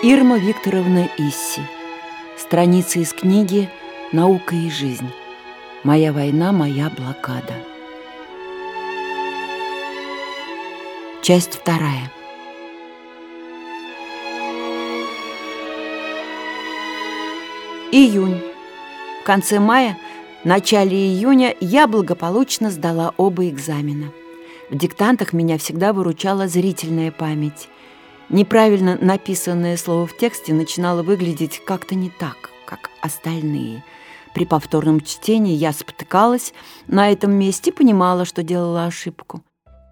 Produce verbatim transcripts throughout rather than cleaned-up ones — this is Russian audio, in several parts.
Ирма Викторовна Исси. Страницы из книги «Наука и жизнь. Моя война, моя блокада». Часть вторая. Июнь. В конце мая, начале июня я благополучно сдала оба экзамена. В диктантах меня всегда выручала зрительная память. Неправильно написанное слово в тексте начинало выглядеть как-то не так, как остальные. При повторном чтении я спотыкалась на этом месте и понимала, что делала ошибку.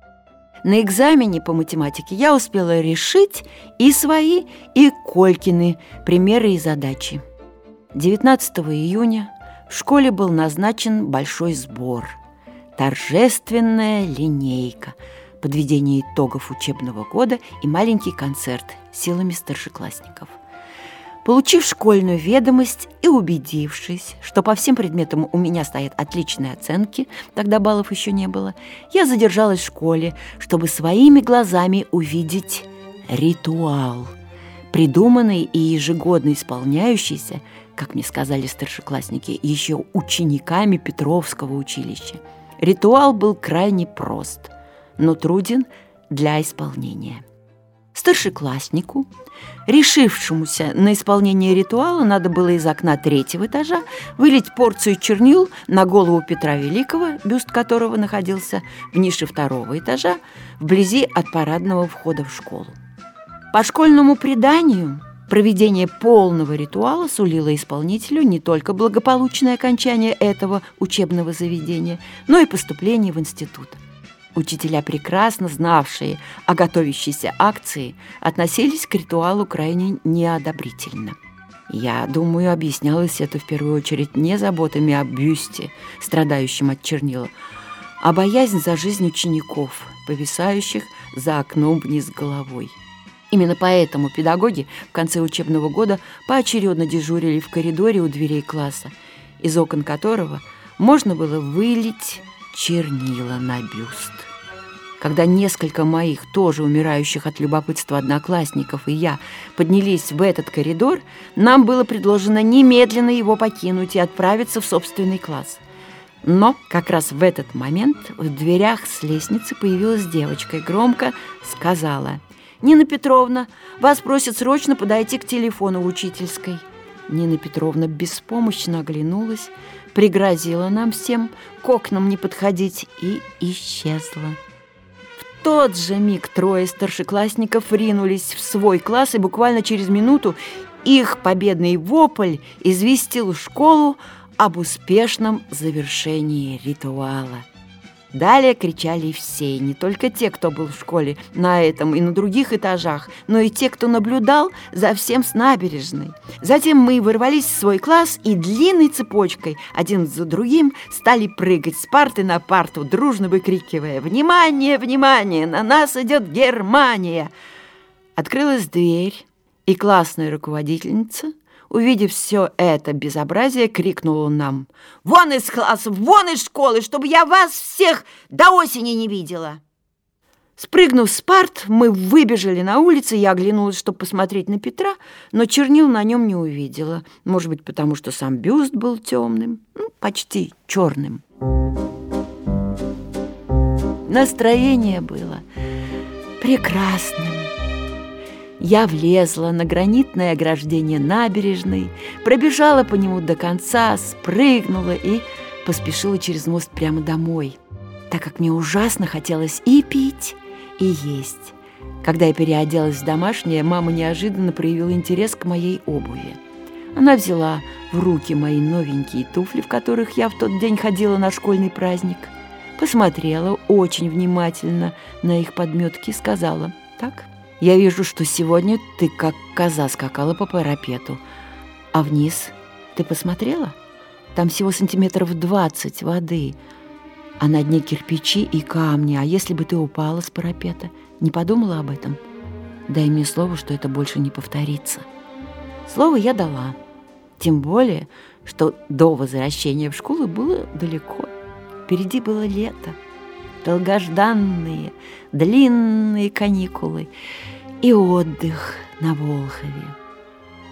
На экзамене по математике я успела решить и свои, и Колькины примеры и задачи. девятнадцатого июня в школе был назначен большой сбор. Торжественная линейка, подведение итогов учебного года и маленький концерт силами старшеклассников. Получив школьную ведомость и убедившись, что по всем предметам у меня стоят отличные оценки, тогда баллов еще не было, я задержалась в школе, чтобы своими глазами увидеть ритуал, придуманный и ежегодно исполняющийся, как мне сказали старшеклассники, еще учениками Петровского училища. Ритуал был крайне прост, но труден для исполнения. Старшекласснику, решившемуся на исполнение ритуала, надо было из окна третьего этажа вылить порцию чернил на голову Петра Великого, бюст которого находился в нише второго этажа, вблизи от парадного входа в школу. По школьному преданию, проведение полного ритуала сулило исполнителю не только благополучное окончание этого учебного заведения, но и поступление в институт. Учителя, прекрасно знавшие о готовящейся акции, относились к ритуалу крайне неодобрительно. Я думаю, объяснялось это в первую очередь не заботами о бюсте, страдающем от чернила, а боязнь за жизнь учеников, повисающих за окном вниз головой. Именно поэтому педагоги в конце учебного года поочередно дежурили в коридоре у дверей класса, из окон которого можно было вылить чернила на бюст. Когда несколько моих, тоже умирающих от любопытства одноклассников, и я поднялись в этот коридор, нам было предложено немедленно его покинуть и отправиться в собственный класс. Но как раз в этот момент в дверях с лестницы появилась девочка и громко сказала: «Нина Петровна, вас просят срочно подойти к телефону в учительской». Нина Петровна беспомощно оглянулась, пригрозила нам всем к окнам не подходить и исчезла. В тот же миг трое старшеклассников ринулись в свой класс, и буквально через минуту их победный вопль известил школу об успешном завершении ритуала. Далее кричали все, не только те, кто был в школе на этом и на других этажах, но и те, кто наблюдал за всем с набережной. Затем мы ворвались в свой класс и длинной цепочкой, один за другим, стали прыгать с парты на парту, дружно выкрикивая: «Внимание, внимание! На нас идет Германия!» Открылась дверь, и классная руководительница, увидев все это безобразие, крикнула нам: «Вон из класса, вон из школы, чтобы я вас всех до осени не видела!» Спрыгнув с парт, мы выбежали на улицу. Я оглянулась, чтобы посмотреть на Петра, но чернил на нем не увидела. Может быть, потому что сам бюст был темным, ну, почти черным. Настроение было прекрасным. Я влезла на гранитное ограждение набережной, пробежала по нему до конца, спрыгнула и поспешила через мост прямо домой, так как мне ужасно хотелось и пить, и есть. Когда я переоделась в домашнее, мама неожиданно проявила интерес к моей обуви. Она взяла в руки мои новенькие туфли, в которых я в тот день ходила на школьный праздник, посмотрела очень внимательно на их подметки и сказала: «Так, я вижу, что сегодня ты как коза скакала по парапету. А вниз ты посмотрела? Там всего сантиметров двадцать воды, а на дне кирпичи и камни. А если бы ты упала с парапета? Не подумала об этом? Дай мне слово, что это больше не повторится». Слово я дала. Тем более, что до возвращения в школу было далеко. Впереди было лето, долгожданные длинные каникулы и отдых на Волхове.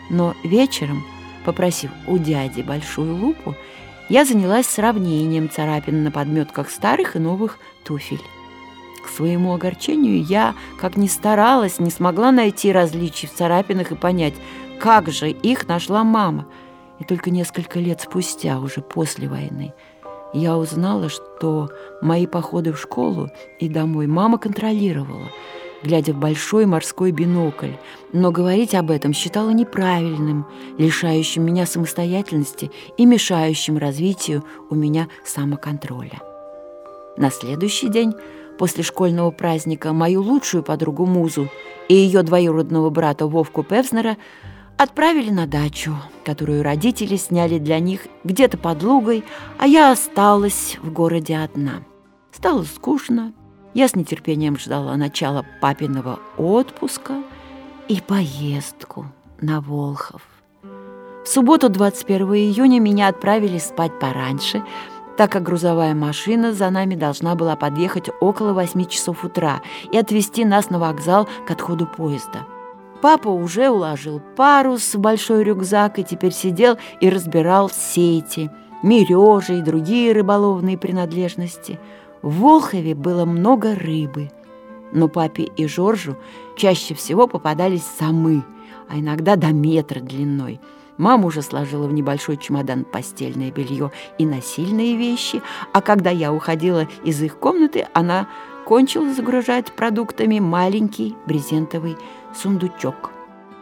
Но вечером, попросив у дяди большую лупу, я занялась сравнением царапин на подметках старых и новых туфель. К своему огорчению я, как ни старалась, не смогла найти различий в царапинах и понять, как же их нашла мама. И только несколько лет спустя, уже после войны, я узнала, что мои походы в школу и домой мама контролировала, глядя в большой морской бинокль, но говорить об этом считала неправильным, лишающим меня самостоятельности и мешающим развитию у меня самоконтроля. На следующий день после школьного праздника мою лучшую подругу Музу и ее двоюродного брата Вовку Певзнера отправили на дачу, которую родители сняли для них где-то под Лугой, а я осталась в городе одна. Стало скучно. Я с нетерпением ждала начала папиного отпуска и поездку на Волхов. В субботу, двадцать первого июня, меня отправили спать пораньше, так как грузовая машина за нами должна была подъехать около восьми часов утра и отвезти нас на вокзал к отходу поезда. Папа уже уложил парус в большой рюкзак и теперь сидел и разбирал сети, мережи и другие рыболовные принадлежности. В Волхове было много рыбы, но папе и Жоржу чаще всего попадались самы, а иногда до метра длиной. Мама уже сложила в небольшой чемодан постельное белье и насильные вещи, а когда я уходила из их комнаты, она кончила загружать продуктами маленький брезентовый сундучок.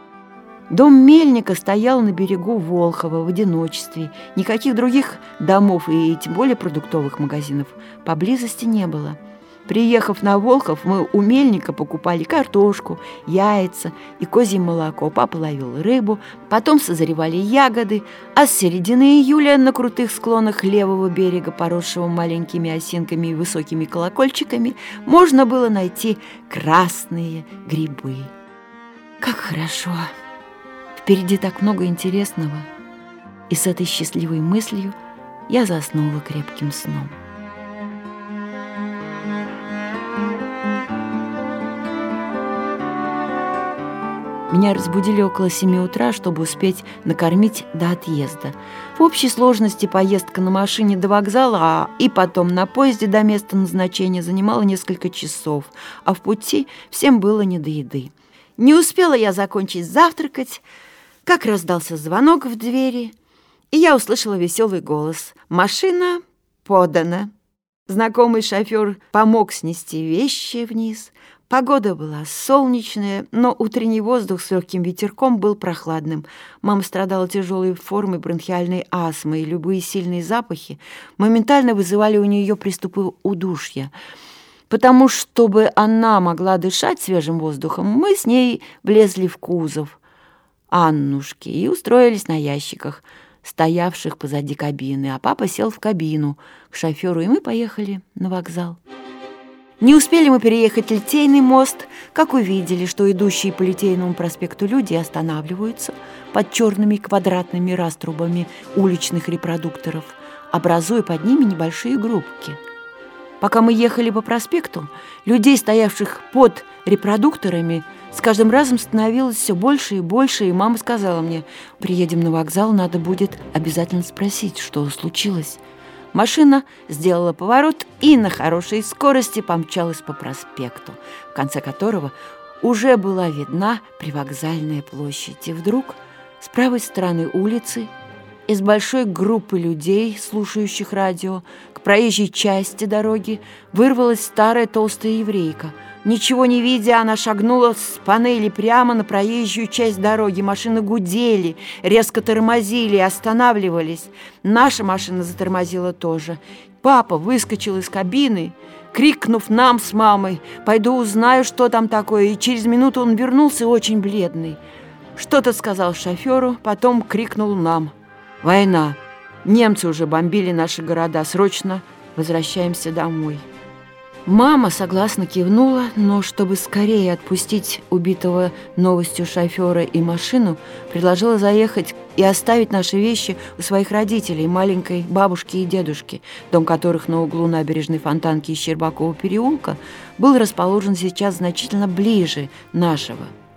Дом мельника стоял на берегу Волхова в одиночестве. Никаких других домов и тем более продуктовых магазинов поблизости не было. Приехав на Волхов, мы у мельника покупали картошку, яйца и козье молоко. Папа ловил рыбу, потом созревали ягоды, а с середины июля на крутых склонах левого берега, поросшего маленькими осинками и высокими колокольчиками, можно было найти красные грибы. Как хорошо! Впереди так много интересного. И с этой счастливой мыслью я заснула крепким сном. Меня разбудили около семи утра, чтобы успеть накормить до отъезда. В общей сложности поездка на машине до вокзала, а и потом на поезде до места назначения занимала несколько часов, а в пути всем было не до еды. Не успела я закончить завтракать, как раздался звонок в двери, и я услышала веселый голос. «Машина подана». Знакомый шофер помог снести вещи вниз. Погода была солнечная, но утренний воздух с легким ветерком был прохладным. Мама страдала тяжелой формой бронхиальной астмы, и любые сильные запахи моментально вызывали у нее приступы удушья. Потому, чтобы она могла дышать свежим воздухом, мы с ней влезли в кузов Аннушки и устроились на ящиках, стоявших позади кабины, а папа сел в кабину к шоферу, и мы поехали на вокзал. Не успели мы переехать Литейный мост, как увидели, что идущие по Литейному проспекту люди останавливаются под черными квадратными раструбами уличных репродукторов, образуя под ними небольшие группки. Пока мы ехали по проспекту, людей, стоявших под репродукторами, с каждым разом становилось все больше и больше, и мама сказала мне: «Приедем на вокзал, надо будет обязательно спросить, что случилось». Машина сделала поворот и на хорошей скорости помчалась по проспекту, в конце которого уже была видна привокзальная площадь. И вдруг с правой стороны улицы из большой группы людей, слушающих радио, к проезжей части дороги вырвалась старая толстая еврейка. Ничего не видя, она шагнула с панели прямо на проезжую часть дороги. Машины гудели, резко тормозили и останавливались. Наша машина затормозила тоже. Папа выскочил из кабины, крикнув нам с мамой: «Пойду узнаю, что там такое». И через минуту он вернулся очень бледный. Что-то сказал шоферу, потом крикнул нам: «Война! Немцы уже бомбили наши города. Срочно возвращаемся домой». Мама согласно кивнула, но чтобы скорее отпустить убитого новостью шофера и машину, предложила заехать и оставить наши вещи у своих родителей, маленькой бабушки и дедушки, дом которых на углу набережной Фонтанки и Щербакова переулка был расположен сейчас значительно ближе нашего.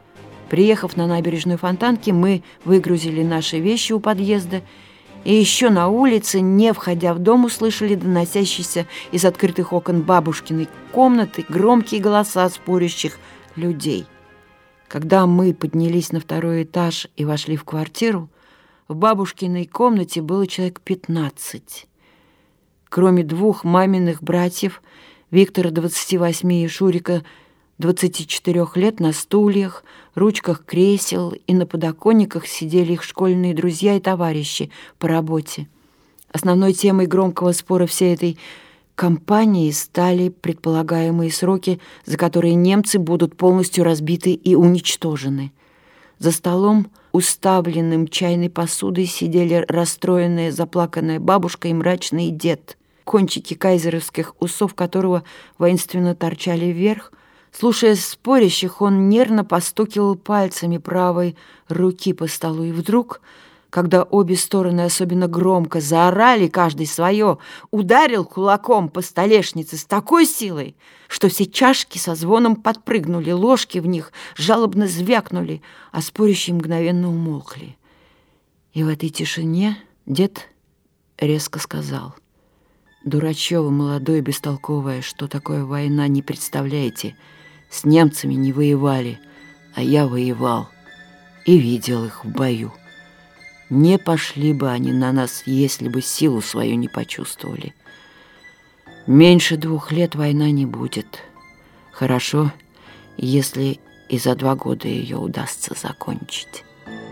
Приехав на набережную Фонтанки, мы выгрузили наши вещи у подъезда и еще на улице, не входя в дом, услышали доносящиеся из открытых окон бабушкиной комнаты громкие голоса спорящих людей. Когда мы поднялись на второй этаж и вошли в квартиру, в бабушкиной комнате было человек пятнадцать. Кроме двух маминых братьев, Виктора двадцати восьми и Шурика двадцати четырёх лет, на стульях, ручках кресел и на подоконниках сидели их школьные друзья и товарищи по работе. Основной темой громкого спора всей этой компании стали предполагаемые сроки, за которые немцы будут полностью разбиты и уничтожены. За столом, уставленным чайной посудой, сидели расстроенная, заплаканная бабушка и мрачный дед, кончики кайзеровских усов которого воинственно торчали вверх. Слушая спорящих, он нервно постукивал пальцами правой руки по столу. И вдруг, когда обе стороны особенно громко заорали, каждый свое, ударил кулаком по столешнице с такой силой, что все чашки со звоном подпрыгнули, ложки в них жалобно звякнули, а спорящие мгновенно умолкли. И в этой тишине дед резко сказал: «Дурачёва, молодое, бестолковое, что такое война, не представляете? С немцами не воевали, а я воевал и видел их в бою. Не пошли бы они на нас, если бы силу свою не почувствовали. Меньше двух лет война не будет. Хорошо, если и за два года ее удастся закончить».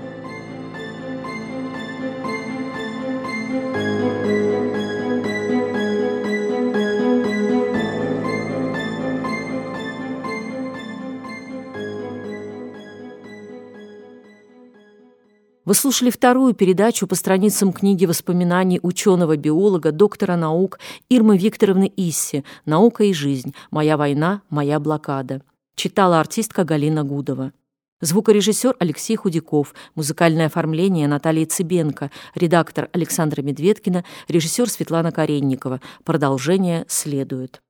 Вы слушали вторую передачу по страницам книги воспоминаний ученого-биолога, доктора наук Ирмы Викторовны Исси «Наука и жизнь. Моя война, моя блокада». Читала артистка Галина Гудова. Звукорежиссер Алексей Худяков, музыкальное оформление Наталья Цыбенко, редактор Александра Медведкина, режиссер Светлана Каренникова. Продолжение следует.